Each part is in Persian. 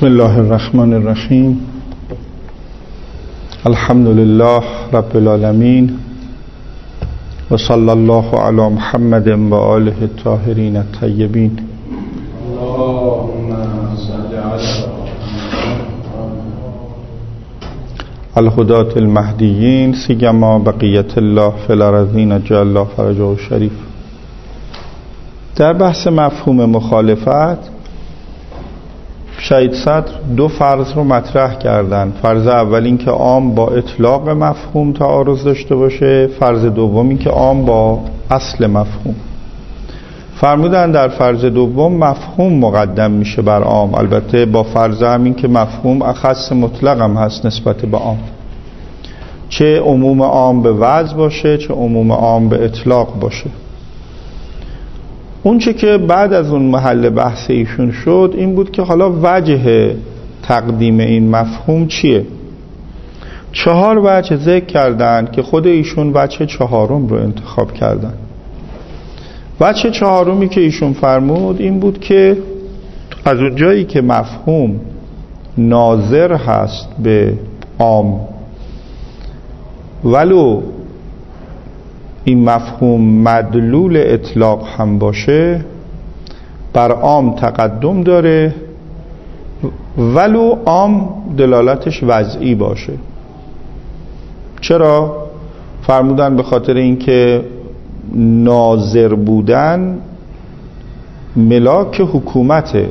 بسم الله الرحمن الرحیم. الحمد لله رب العالمین و صلی الله علی محمد و آله الطاهرین الطیبین. الهداة المهدیین سیما بقیت الله فی الارضین اجل الله فرجه الشریف. در بحث مفهوم مخالفت شهید صدر دو فرض رو مطرح کردن. فرض اول این که عام با اطلاق مفهوم تعارض داشته باشه، فرض دوم این که عام با اصل مفهوم. فرمودن در فرض دوم مفهوم مقدم میشه بر عام، البته با فرض هم این که مفهوم اخص مطلق هم هست نسبت به عام، چه عموم عام به وضع باشه چه عموم عام به اطلاق باشه. اون چه که بعد از اون محل بحث ایشون شد این بود که حالا وجه تقدیم این مفهوم چیه. 4 وجه ذکر کردن که خود ایشون وجه چهارم رو انتخاب کردن. وجه چهارمی که ایشون فرمود این بود که از اون جایی که مفهوم ناظر هست به عام، ولو این مفهوم مدلول اطلاق هم باشه، بر عام تقدم داره، ولو عام دلالتش وضعی باشه. چرا؟ فرمودن به خاطر اینکه ناظر بودن ملاک حکومته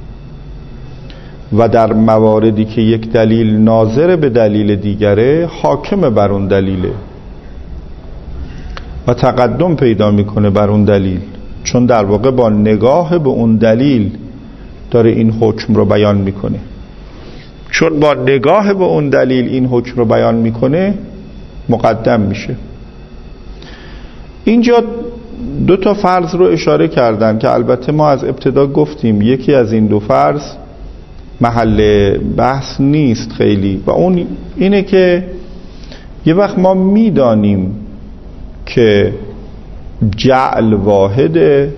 و در مواردی که یک دلیل ناظر به دلیل دیگره حاکم بر اون دلیله و تقدم پیدا میکنه بر اون دلیل، چون در واقع با نگاه به اون دلیل داره این حکم رو بیان میکنه. چون با نگاه به اون دلیل این حکم رو بیان میکنه مقدم میشه. اینجا 2 تا فرض رو اشاره کردن که البته ما از ابتدا گفتیم یکی از این 2 فرض محل بحث نیست خیلی، و اون اینه که یه وقت ما میدانیم که جعل واحده،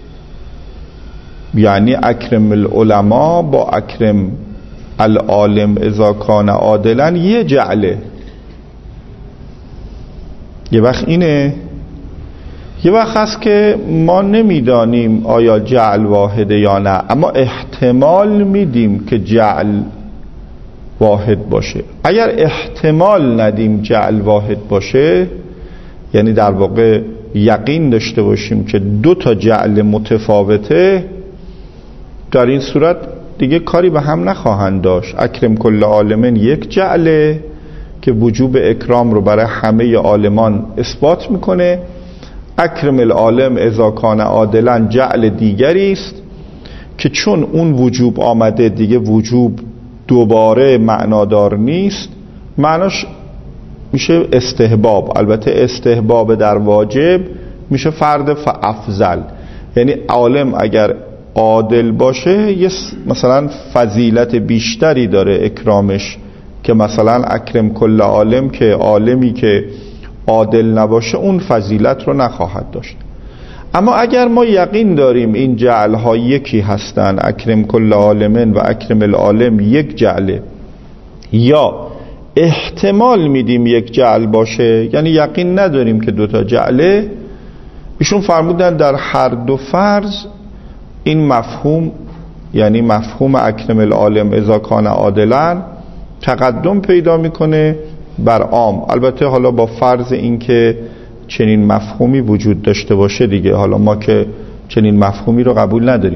یعنی اکرم العلماء با اکرم العالم اذا کان عادلا یه جعله. یه وقت اینه، یه وقت هست که ما نمیدانیم آیا جعل واحده یا نه، اما احتمال میدیم که جعل واحد باشه. اگر احتمال ندیم جعل واحد باشه، یعنی در واقع یقین داشته باشیم که 2 تا جعل متفاوته، در این صورت دیگه کاری به هم نخواهند داشت. اکرم کل عالمین یک جعله که وجوب اکرام رو برای همه عالمان اثبات میکنه، اکرم العالم اذا کان عادلا جعل دیگری است که چون اون وجوب آمده دیگه وجوب دوباره معنادار نیست، معناش میشه استحباب. البته استحباب در واجب میشه فرد فافضل، یعنی عالم اگر عادل باشه یه مثلا فضیلت بیشتری داره اکرامش، که مثلا اکرم کل عالم که عالمی که عادل نباشه اون فضیلت رو نخواهد داشت. اما اگر ما یقین داریم این جعل ها یکی هستن، اکرم کل عالمین و اکرم العالم یک جعله، یا احتمال میدیم یک جعل باشه یعنی یقین نداریم که 2 تا جعله، ایشون فرمودن در هر 2 فرض این مفهوم، یعنی مفهوم اکرم العالم اذا کان عادلا، تقدم پیدا میکنه بر عام. البته حالا با فرض این که چنین مفهومی وجود داشته باشه دیگه، حالا ما که چنین مفهومی رو قبول نداریم.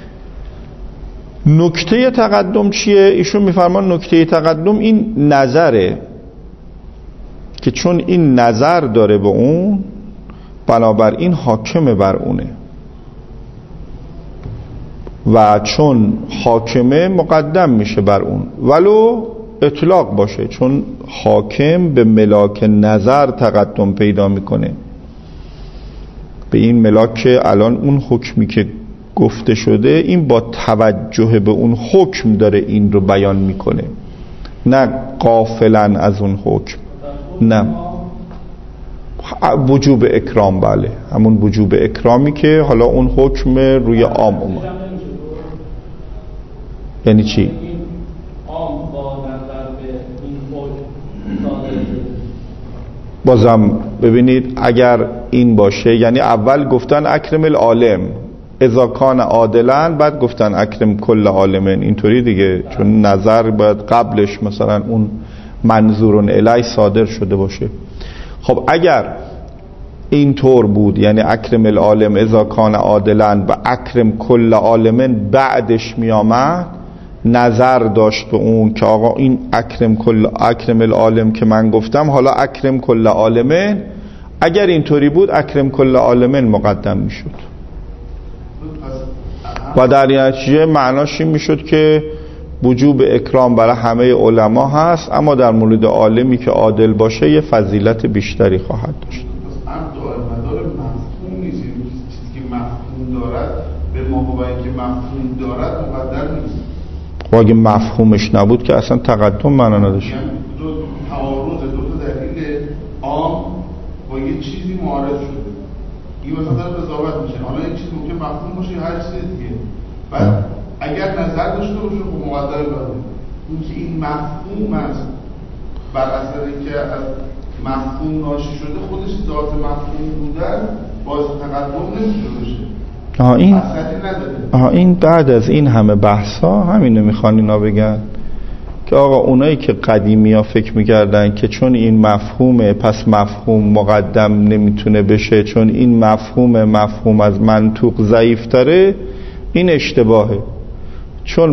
نکته تقدم چیه؟ ایشون میفرمان نکته تقدم این نظره که چون این نظر داره به اون، بنابراین حاکمه بر اونه، و چون حاکمه مقدم میشه بر اون، ولو اطلاق باشه، چون حاکم به ملاک نظر تقدم پیدا میکنه، به این ملاک که الان اون حکمی که گفته شده این با توجه به اون حکم داره این رو بیان میکنه، نه غافلا از اون حکم. نه، وجوب اکرام، بله همون وجوب اکرامی که حالا اون حکم روی عام اومد. یعنی چی؟ بازم ببینید اگر این باشه، یعنی اول گفتن اکرم العالم اذا کان عادلا، بعد گفتن اکرم کل عالمین، اینطوری دیگه، چون نظر باید قبلش مثلا اون منظورون الی صادر شده باشه. خب اگر اینطور بود، یعنی اکرم العالم اذا کان عادلا و اکرم کل عالمین بعدش می آمد، نظر داشت به اون که آقا این اکرم العالم که من گفتم، حالا اکرم کل عالمین، اگر اینطوری بود اکرم کل عالمین مقدم می شد و در نتیجه معناش این می شد که وجوب اکرام برای همه علما هست، اما در مورد عالمی که عادل باشه یه فضیلت بیشتری خواهد داشت. مدار مفهوم نیست، چیزی که مفهوم دارد به مقابل که مفهوم دارد مقدر نیست. و اگه مفهومش نبود که اصلا تقدم معنا نداشت. یعنی دو تعارض، دو تا دلیل عام با یه چیزی معارض شده، این مثلا داره قضاوت میشه، حالا این چیز ممکن مفهوم باشه یا هر چیز دیگه، بعد اگر نظر داشته باشه خب مقدر باشه. این که این مفهوم است بر اثر اینکه از مفهوم ناشی شده، خودش ذات مفهوم بودن باز تقدم نمیشه باشه. این بعد از این همه بحثا همینو میخوان اینا بگن که آقا اونایی که قدیمی ها فکر میکردن که چون این مفهومه پس مفهوم مقدم نمیتونه بشه، چون این مفهوم از منطوق ضعیف تره، این اشتباهه. چون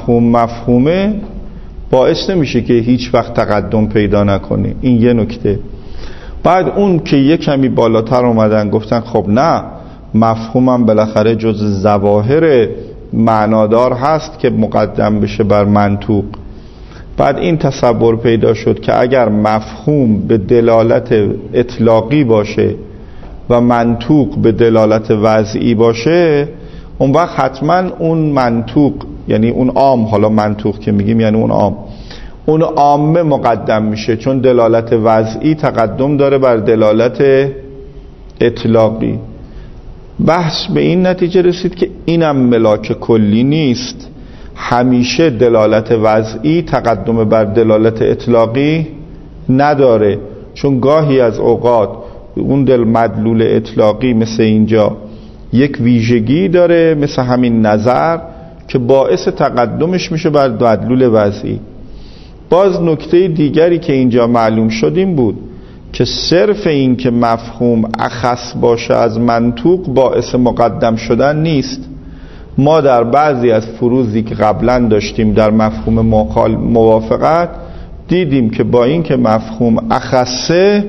مفهومه باعث نمیشه که هیچ وقت تقدم پیدا نکنه. این یه نکته. بعد اون که یه کمی بالاتر اومدن گفتن خب نه، مفهومم بالاخره جز ظواهر معنادار هست که مقدم بشه بر منطوق. بعد این تصور پیدا شد که اگر مفهوم به دلالت اطلاقی باشه و منطوق به دلالت وضعی باشه، اون وقت حتما اون منطوق، یعنی اون عام، حالا منطوق که میگیم یعنی اون عامه مقدم میشه، چون دلالت وضعی تقدم داره بر دلالت اطلاقی. بحث به این نتیجه رسید که اینم ملاک کلی نیست، همیشه دلالت وضعی تقدم بر دلالت اطلاقی نداره، چون گاهی از اوقات اون مدلول اطلاقی مثل اینجا یک ویژگی داره، مثل همین نظر، که باعث تقدمش میشه بر مدلول وضعی. باز نکته دیگری که اینجا معلوم شد این بود که صرف این که مفهوم اخص باشه از منطوق باعث مقدم شدن نیست. ما در بعضی از فروضی که قبلا داشتیم در مفهوم موافقت دیدیم که با این که مفهوم اخصه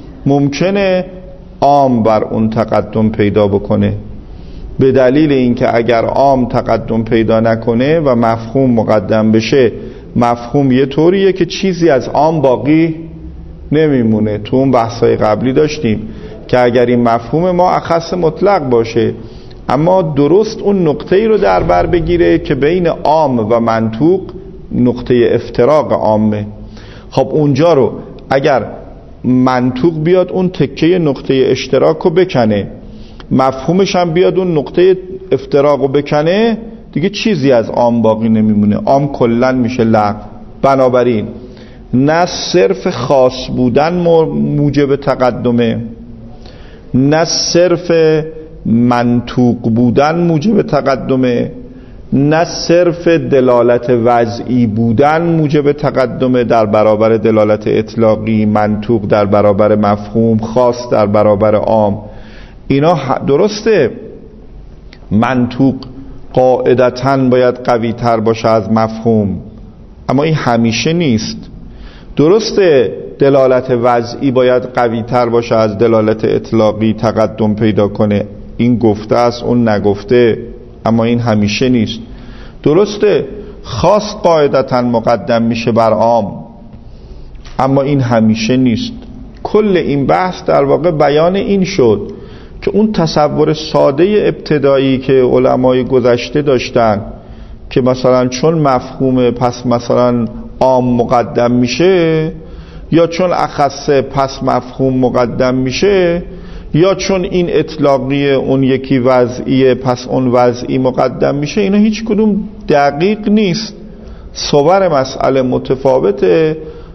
ممکنه عام بر اون تقدم پیدا بکنه، به دلیل اینکه اگر عام تقدم پیدا نکنه و مفهوم مقدم بشه، مفهوم یه طوریه که چیزی از عام باقی نمیمونه. تو اون بحثای قبلی داشتیم که اگر این مفهوم ما اخص مطلق باشه، اما درست اون نقطه‌ای رو در بر بگیره که بین عام و منطوق نقطه افتراق عامه. خب اونجا رو اگر منطوق بیاد اون تکه نقطه اشتراک رو بکنه، مفهومش هم بیاد اون نقطه افتراق رو بکنه، دیگه چیزی از عام باقی نمیمونه، عام کلن میشه لغو. بنابراین نه صرف خاص بودن موجب تقدمه، نه صرف منطوق بودن موجب تقدمه، نه صرف دلالت وضعی بودن موجب تقدمه در برابر دلالت اطلاقی، منطوق در برابر مفهوم، خاص در برابر عام. اینا درسته منطوق قاعدتاً باید قوی تر باشه از مفهوم، اما این همیشه نیست. درسته دلالت وضعی باید قوی تر باشه از دلالت اطلاقی، تقدم پیدا کنه، این گفته است اون نگفته، اما این همیشه نیست. درسته خاص قاعدتاً مقدم میشه بر عام، اما این همیشه نیست. کل این بحث در واقع بیان این شد که اون تصور ساده ابتدایی که علمای گذشته داشتن که مثلا چون مفهوم پس مثلا عام مقدم میشه، یا چون اخصه پس مفهوم مقدم میشه، یا چون این اطلاقی اون یکی وضعیه پس اون وضعی مقدم میشه، اینا هیچ کدوم دقیق نیست. صور مسئله متفاوته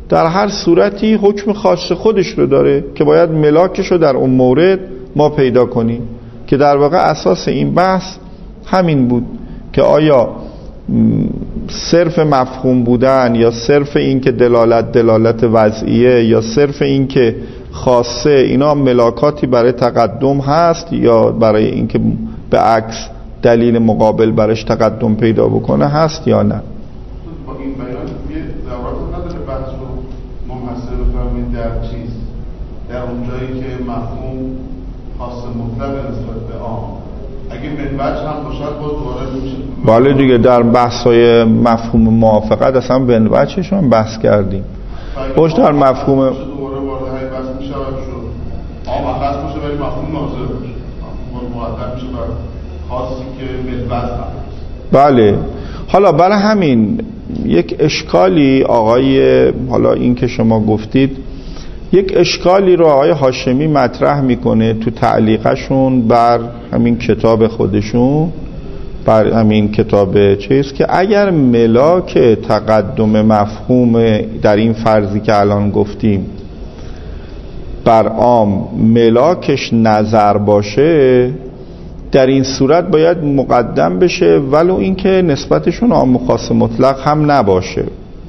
در هر صورتی حکم خاص خودش رو داره که باید ملاکش رو در اون مورد ما پیدا کنیم، که در واقع اساس این بحث همین بود که آیا صرف مفهوم بودن یا صرف این که دلالت وضعیه یا صرف این که خاصه، اینا ملاکاتی برای تقدم هست یا برای این که به عکس دلیل مقابل برش تقدم پیدا بکنه هست یا نه. با این بیان یه ضرورت نداره بحث رو منحصر بفرمایید در چیز، در اون جایی که مفهوم خاص مطلق نسبت به عام، اگه منبج هم باشد باز وارد میشه. بله دیگه، در بحث‌های مفهوم موافقت اصلا منبجش هم بحث کردیم. باش در مفهوم دوباره وارد های بحث میشه و شد عام خاص باشه ولی مفهوم ناظر باشه، مفهوم مؤدب میشه بر خاصی که منبج هست. بله. حالا برای همین یک اشکالی حالا این که شما گفتید، یک اشکالی رو آقای هاشمی مطرح میکنه تو تعلیقشون بر همین کتاب خودشون، بر همین کتاب چیز، که اگر ملاک تقدم مفهوم در این فرضی که الان گفتیم بر عام ملاکش نظر باشه، در این صورت باید مقدم بشه ولو اینکه نسبتشون عام و خاص مطلق هم نباشه،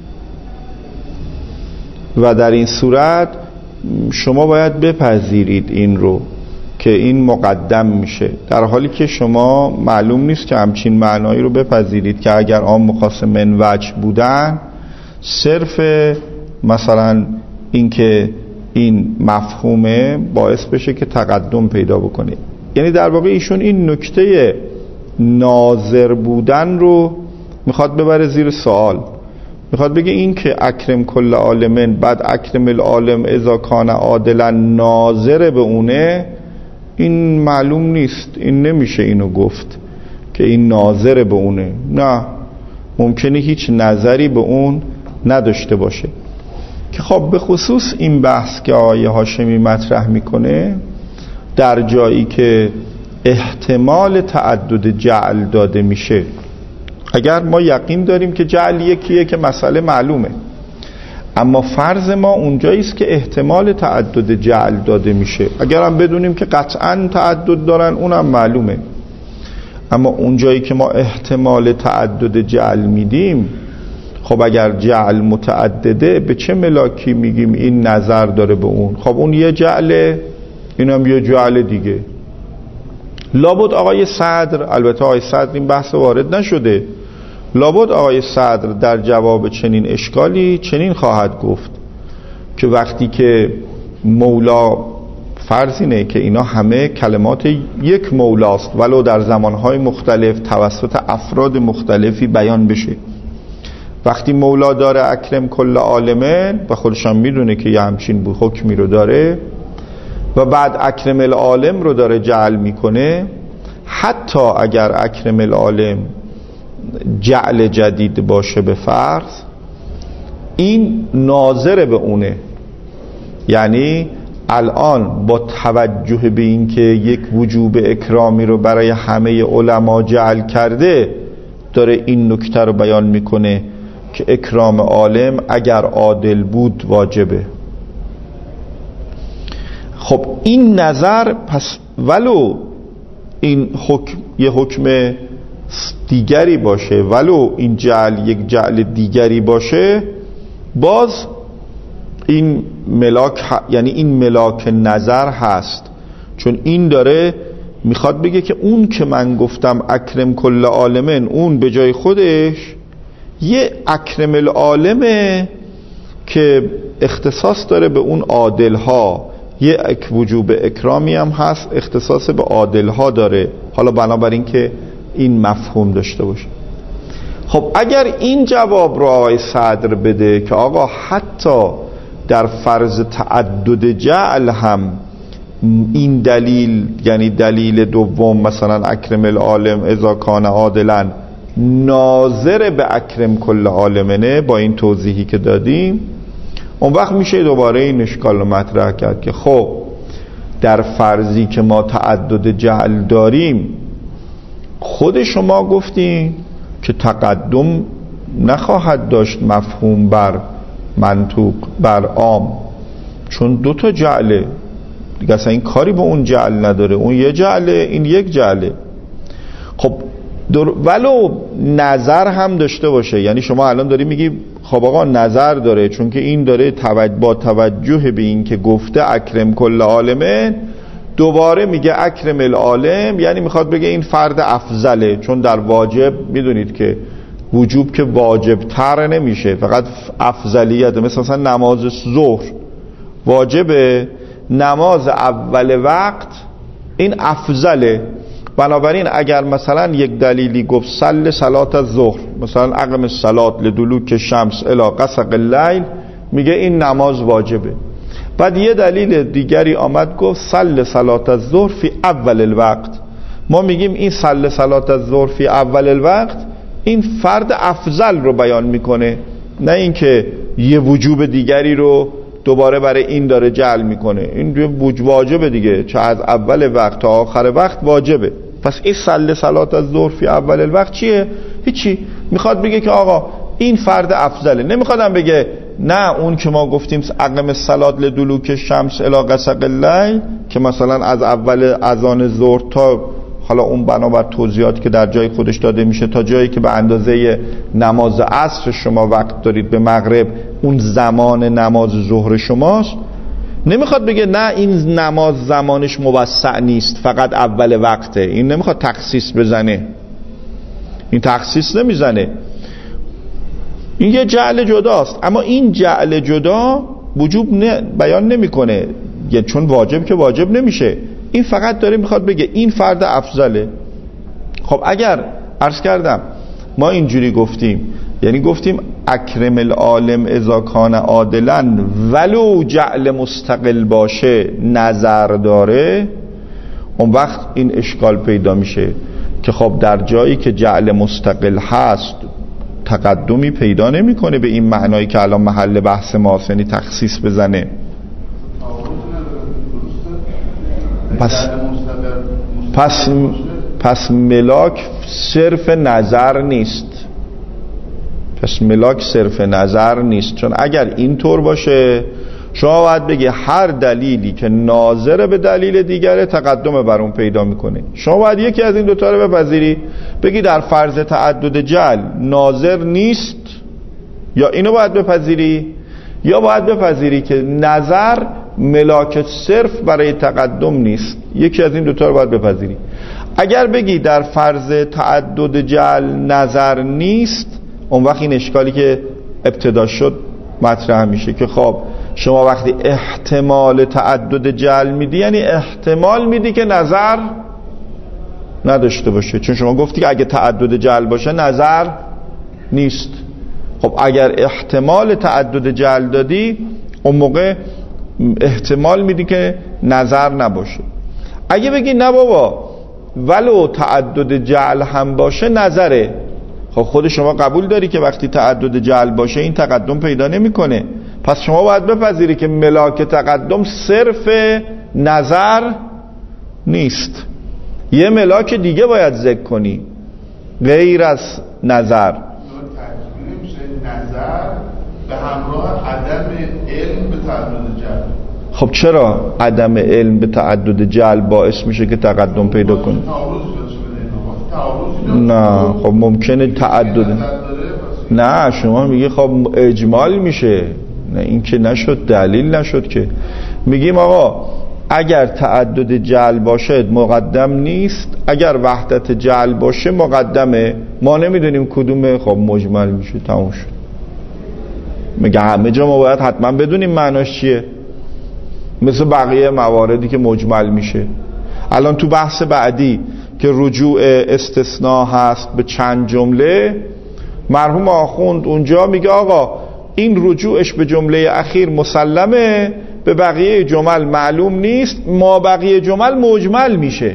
و در این صورت شما باید بپذیرید این رو که این مقدم میشه، در حالی که شما معلوم نیست که همچین معنایی رو بپذیرید که اگر عام و خاص منوج بودن صرف مثلا این که این مفهومه باعث بشه که تقدم پیدا بکنه. یعنی در واقع ایشون این نکته ناظر بودن رو میخواد ببره زیر سوال، میخواد بگه این که اکرم کل عالمن بعد اکرم العالم اذا کان عادلا ناظر به اونه، این معلوم نیست، این نمیشه اینو گفت که این ناظر به اونه، نه، ممکنه هیچ نظری به اون نداشته باشه. که خب به خصوص این بحث که آقای هاشمی مطرح میکنه در جایی که احتمال تعدد جعل داده میشه، اگر ما یقین داریم که جعل یکیه که مسئله معلومه، اما فرض ما اونجایی است که احتمال تعدد جعل داده میشه، اگر هم بدونیم که قطعا تعدد دارن اونم معلومه، اما اونجایی که ما احتمال تعدد جعل میدیم، خب اگر جعل متعدده به چه ملاکی میگیم این نظر داره به اون؟ خب اون یه جعله، اینم یه جعل دیگه. لابد آقای صدر، البته آقای صدر این بحث وارد نشده، لابد آقای صدر در جواب چنین اشکالی چنین خواهد گفت که وقتی که مولا، فرض اینه که اینا همه کلمات یک مولاست ولو در زمانهای مختلف توسط افراد مختلفی بیان بشه، وقتی مولا داره اکرم کل عالمن و خودشان میدونه که یه همچین حکمی رو داره و بعد اکرم العالم رو داره جعل میکنه، حتی اگر اکرم العالم جعل جدید باشه به فرض، این ناظر به اونه، یعنی الان با توجه به این که یک وجوب اکرامی رو برای همه علما جعل کرده داره این نکته رو بیان میکنه که اکرام عالم اگر عادل بود واجبه. خب این نظر پس ولو این حکم یه حکم دیگری باشه، ولو این جعل یک جعل دیگری باشه، باز این ملاک، یعنی این ملاک نظر هست، چون این داره میخواد بگه که اون که من گفتم اکرم کل عالمن، اون به جای خودش یه اکرم العالمه که اختصاص داره به اون عادل ها، یه وجوب اکرامی هم هست اختصاص به عادل ها داره، حالا بنابراین که این مفهوم داشته باشه. خب اگر این جواب رو آقای صدر بده که آقا حتی در فرض تعدد جعل هم این دلیل، یعنی دلیل دوم مثلا اکرم العالم اذا کان عادلا، ناظر به اکرم کل عالمنه با این توضیحی که دادیم، اون وقت میشه دوباره این اشکال رو مطرح کرد که خب در فرضی که ما تعدد جعل داریم، خود شما گفتین که تقدم نخواهد داشت مفهوم بر منطوق بر عام، چون دو تا جعله دیگه، اصلا این کاری به اون جعل نداره، اون یه جعله این یک جعله. خب ولو نظر هم داشته باشه، یعنی شما الان داری میگی خب آقا نظر داره، چون که این داره با توجه به این که گفته اکرم کل عالمه، دوباره میگه اکرم العالم، یعنی میخواد بگه این فرد افضله، چون در واجب میدونید که وجوب که واجب تر نمیشه، فقط افضلیت. مثلا نماز ظهر واجبه، نماز اول وقت این افضله، بنابراین اگر مثلا یک دلیلی گفت صل صلات الظهر، مثلا اقم الصلات لدلوک الشمس الی غسق اللیل، میگه این نماز واجبه. بعد یه دلیل دیگری آمد گفت صل صلات الظهر فی اول الوقت، ما میگیم این صل صلات الظهر فی اول الوقت این فرد افضل رو بیان میکنه، نه اینکه یه وجوب دیگری رو دوباره برای این داره جعل میکنه. این واجبه دیگه، چه از اول وقت تا آخر وقت واجبه. پس این صل صلات الظهر فی اول الوقت چیه؟ هیچی. میخواد بگه که آقا این فرد افضله، نمیخوادم بگه نه اون که ما گفتیم اقم الصلات لدلوک الشمس الی غسق اللیل، که مثلا از اول اذان ظهر تا حالا اون بنابر توضیحاتی که در جای خودش داده میشه تا جایی که به اندازه نماز عصر شما وقت دارید به مغرب، اون زمان نماز ظهر شماست. نمیخواد بگه نه این نماز زمانش موسع نیست، فقط اول وقته. این نمیخواد تخصیص بزنه، این تخصیص نمیزنه، این یه جعل جداست. اما این جعل جدا وجوب بیان نمیکنه، چون واجب که واجب نمیشه. این فقط داره میخواد بگه این فرد افضله. خب اگر عرض کردم ما اینجوری گفتیم، یعنی گفتیم اکرم العالم اذا کان عادلا، ولو جعل مستقل باشه نظر داره، اون وقت این اشکال پیدا میشه که خب در جایی که جعل مستقل هست تقدمی پیدا نمیکنه به این معنایی که الان محل بحث ماست، یعنی تخصیص بزنه. پس ملاک صرف نظر نیست، پس ملاک صرف نظر نیست، چون اگر اینطور باشه شما باید بگی هر دلیلی که ناظر به دلیل دیگره تقدم بر اون پیدا میکنه. شما باید یکی از این دوتا رو بپذیری، بگی در فرض تعدد جعل ناظر نیست، یا اینو باید بپذیری، یا باید بپذیری که نظر ملاک صرف برای تقدم نیست. یکی از این دوتا رو باید بپذیری. اگر بگی در فرض تعدد جعل نظر نیست، اون وقت این اشکالی که ابتدا شد مطرح میشه که خب شما وقتی احتمال تعدد جعل میدی، یعنی احتمال میدی که نظر نداشته باشه، چون شما گفتی که اگه تعدد جعل باشه نظر نیست. خب اگر احتمال تعدد جعل دادی، اون موقع احتمال میدی که نظر نباشه. اگه بگی نه بابا ولو تعدد جعل هم باشه نظره، خب خود شما قبول داری که وقتی تعدد جعل باشه این تقدم پیدا نمیکنه. پس شما باید بپذیری که ملاک تقدم صرف نظر نیست، یه ملاک دیگه باید ذکر کنی غیر از نظر. نظر به همراه عدم علم به تعدد جعل. خب چرا عدم علم به تعدد جعل باعث میشه که تقدم پیدا کنه؟ نه خب ممکنه تعدد، نه شما میگی خب اجمال میشه، نه این که نشد، دلیل نشد که. میگیم آقا اگر تعدد جعل باشه مقدم نیست، اگر وحدت جعل باشه مقدمه، ما نمیدونیم کدومه، خب مجمل میشه، تموم شد. میگه همه جا ما باید حتما بدونیم معناش چیه، مثل بقیه مواردی که مجمل میشه. الان تو بحث بعدی که رجوع استثناء هست به چند جمله، مرحوم آخوند اونجا میگه آقا این رجوعش به جمله اخیر مسلمه، به بقیه جمل معلوم نیست، ما بقیه جمل مجمل میشه.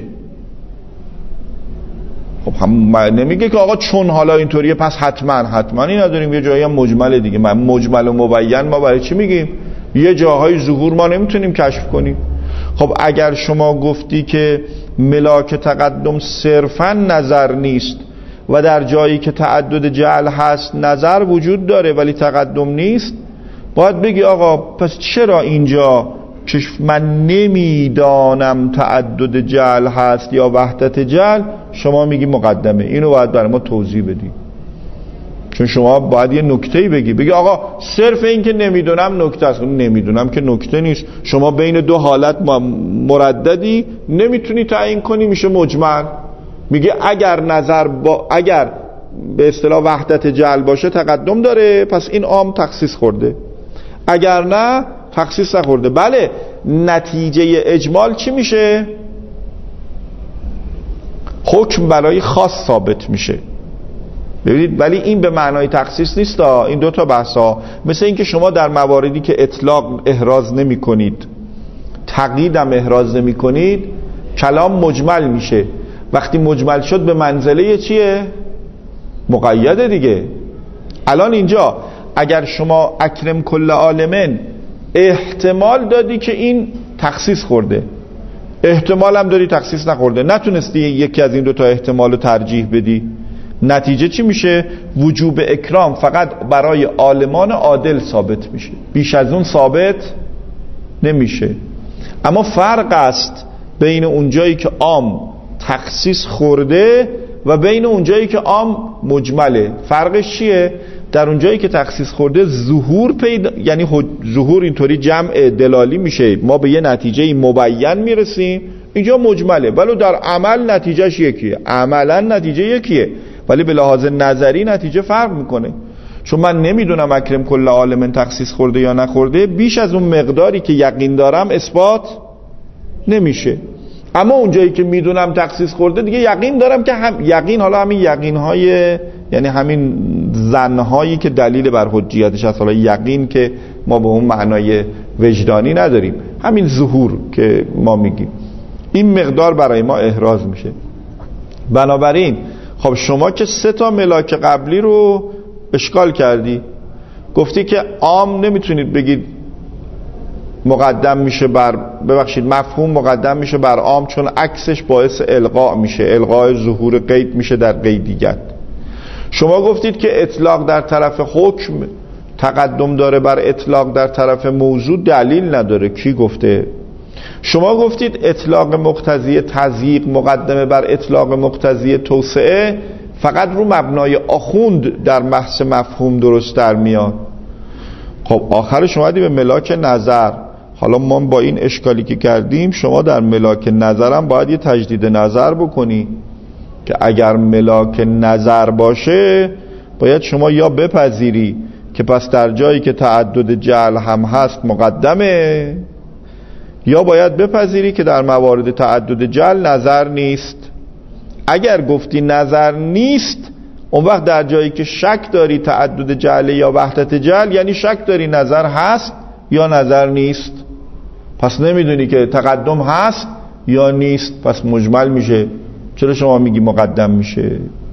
خب هم نمیگه که آقا چون حالا اینطوریه پس حتما نداریم، یه جایی هم مجمل دیگه. من مجمل و مبین ما برای چی میگیم؟ یه جاهای ظهور ما نمیتونیم کشف کنیم. خب اگر شما گفتی که ملاک تقدم صرفا نظر نیست و در جایی که تعدد جعل هست نظر وجود داره ولی تقدم نیست، باید بگی آقا پس چرا اینجا که من نمیدانم تعدد جعل هست یا وحدت جعل، شما میگی مقدمه. اینو باید برای ما توضیح بدی، چون شما باید یه نکته‌ای بگی آقا صرف این که نمیدونم نکته است. نمیدونم که نکته نیست. شما بین دو حالت مرددی نمیتونی تعیین کنی، میشه مجمل. میگه اگر به اصطلاح وحدت جعل باشه تقدم داره، پس این عام تخصیص خورده، اگر نه تخصیص نخورده. بله، نتیجه اجمال چی میشه؟ حکم برای خاص ثابت میشه. ببینید، ولی این به معنای تخصیص نیست. این دو تا بحثا مثل این که شما در مواردی که اطلاق احراز نمی کنید، تقییدم احراز نمی کنید، کلام مجمل میشه. وقتی مجمل شد به منزله چیه؟ مقیده دیگه. الان اینجا اگر شما اکرم کل عالمن احتمال دادی که این تخصیص خورده، احتمال هم داری تخصیص نخورده، نتونستی یکی از این دو تا احتمال رو ترجیح بدی، نتیجه چی میشه؟ وجوب اکرام فقط برای عالمان عادل ثابت میشه، بیش از اون ثابت نمیشه. اما فرق است بین اونجایی که عام تخصیص خورده و بین اونجایی که عام مجمله. فرقش چیه؟ در اونجایی که تخصیص خورده ظهور پیدا، یعنی ظهور اینطوری جمع دلالی میشه، ما به یه نتیجه مبین میرسیم. اینجا مجمله ولی در عمل نتیجهش یکیه، عملا نتیجه یکیه، ولی به لحاظ نظری نتیجه فرق میکنه. چون من نمیدونم اکرم کل عالم تخصیص خورده یا نخورده، بیش از اون مقداری که یقین دارم اثبات نمیشه. اما اونجایی که میدونم تخصیص خورده دیگه یقین دارم که یقین، حالا همین یقین‌های یعنی همین ظن‌هایی که دلیل بر حجیتش هست، حالا یقین که ما به اون معنای وجدانی نداریم، همین ظهور که ما میگیم، این مقدار برای ما احراز میشه. بنابراین خب شما که 3 تا ملاک قبلی رو اشکال کردی، گفتی که عام نمیتونید بگید مقدم میشه مفهوم مقدم میشه بر عام، چون عکسش باعث الغاء میشه، الغاء ظهور قید میشه در قیدیت. شما گفتید که اطلاق در طرف حکم تقدم داره بر اطلاق در طرف موضوع، دلیل نداره. کی گفته؟ شما گفتید اطلاق مقتضی تضییق مقدمه بر اطلاق مقتضی توسعه، فقط رو مبنای آخوند در بحث مفهوم درست در میاد. خب آخرش اومدی به ملاک نظر. حالا ما با این اشکالی که کردیم، شما در ملاک نظرم باید یه تجدید نظر بکنی که اگر ملاک نظر باشه باید شما یا بپذیری که پس در جایی که تعدد جعل هم هست مقدمه، یا باید بپذیری که در موارد تعدد جعل نظر نیست. اگر گفتی نظر نیست، اون وقت در جایی که شک داری تعدد جعل یا وحدت جعل، یعنی شک داری نظر هست یا نظر نیست، پس نمیدونی که تقدم هست یا نیست، پس مجمل میشه. چرا شما میگی مقدم میشه؟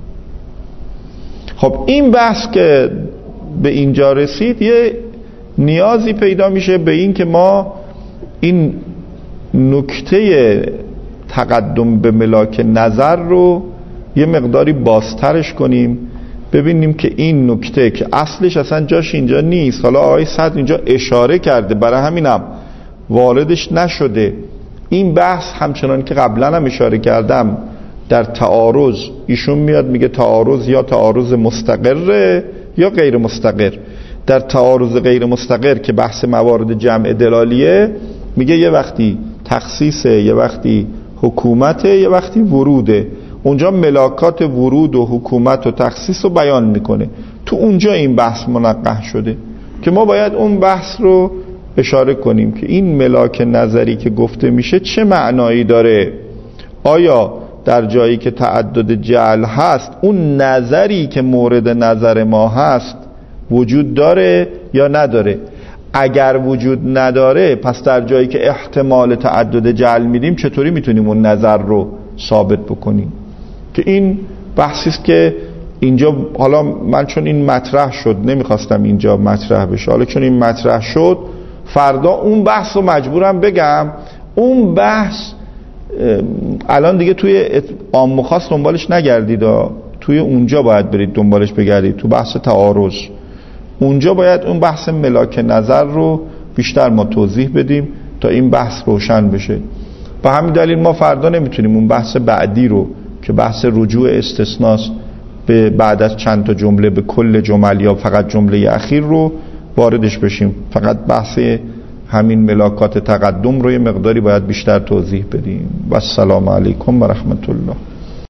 خب این بحث که به اینجا رسید، یه نیازی پیدا میشه به این که ما این نکته تقدم به ملاک نظر رو یه مقداری بازترش کنیم، ببینیم که این نکته که اصلش اصلا جاش اینجا نیست، حالا آقای صدر اینجا اشاره کرده، برای همینم واردش نشده. این بحث همچنان که قبلا هم اشاره کردم در تعارض، ایشون میاد میگه تعارض یا تعارض مستقره یا غیر مستقر. در تعارض غیر مستقر که بحث موارد جمع دلالیه، میگه یه وقتی تخصیصه، یه وقتی حکومته، یه وقتی وروده. اونجا ملاکات ورود و حکومت و تخصیص رو بیان میکنه. تو اونجا این بحث منقح شده که ما باید اون بحث رو اشاره کنیم که این ملاک نظری که گفته میشه چه معنایی داره. آیا در جایی که تعدد جعل هست اون نظری که مورد نظر ما هست وجود داره یا نداره؟ اگر وجود نداره، پس در جایی که احتمال تعدد جعل میدیم چطوری میتونیم اون نظر رو ثابت بکنیم؟ که این بحثی است که اینجا، حالا من چون این مطرح شد نمیخواستم اینجا مطرح بشه، حالا چون این مطرح شد فردا اون بحث رو مجبورم بگم. اون بحث الان دیگه توی عام و خاص دنبالش نگردید، توی اونجا باید برید دنبالش بگردید، تو بحث تعارض. اونجا باید اون بحث ملاک نظر رو بیشتر ما توضیح بدیم تا این بحث روشن بشه. به همین دلیل ما فردا نمیتونیم اون بحث بعدی رو که بحث رجوع استثناست به بعد از چند تا جمله به کل جمل یا فقط جمله اخیر رو واردش بشیم. فقط بحث همین ملاکات تقدم رو یه مقداری باید بیشتر توضیح بدیم. و السلام علیکم و رحمت الله.